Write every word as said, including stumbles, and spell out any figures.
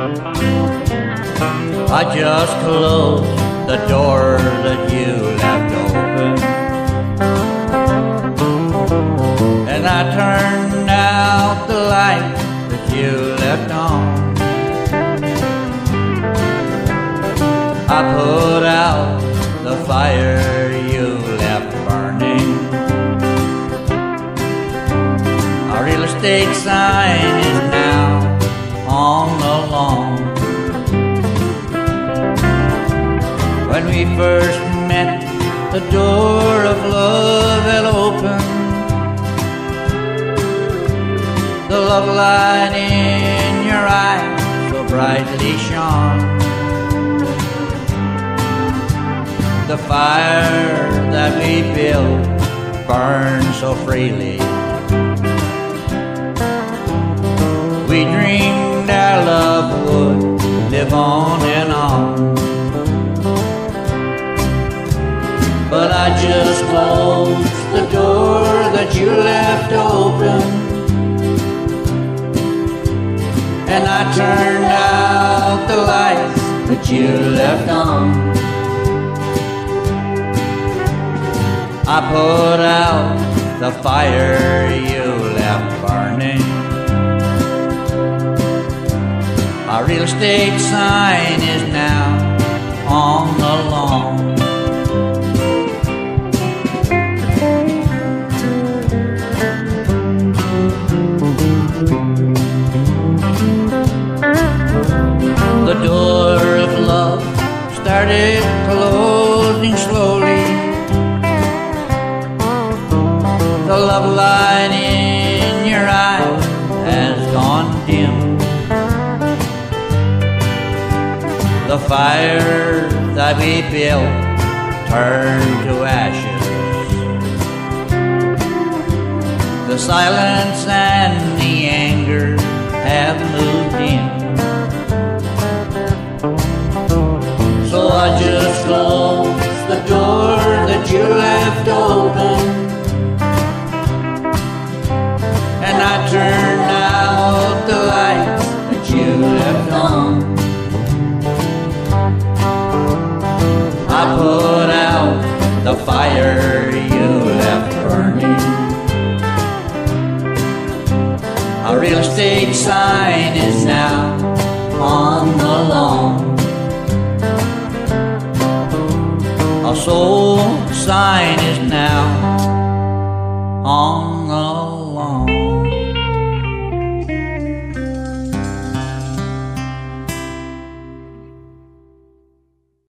I just closed the door that you left open, and I turned out the light that you left on. I put out the fire you left burning. Our real estate sign is now on the lawn. When we first met, the door of love had opened. The love light in your eyes so brightly shone. The fire that we built burned so freely. We dreamed our love would live on and on. But I just closed the door that you left open, and I turned out the lights that you left on. I put out the fire you left burning. Our real estate sign is now on the lawn. The door of love started closing slowly. The love light in your eyes has gone dim. The fire that we built turned to ashes. The silence and the anger have moved in. So I just closed the door that you left open, and I turned out the lights that you left on. I put out the fire you left burning. Our real estate sign is now on the lawn. Our soul sign is now on the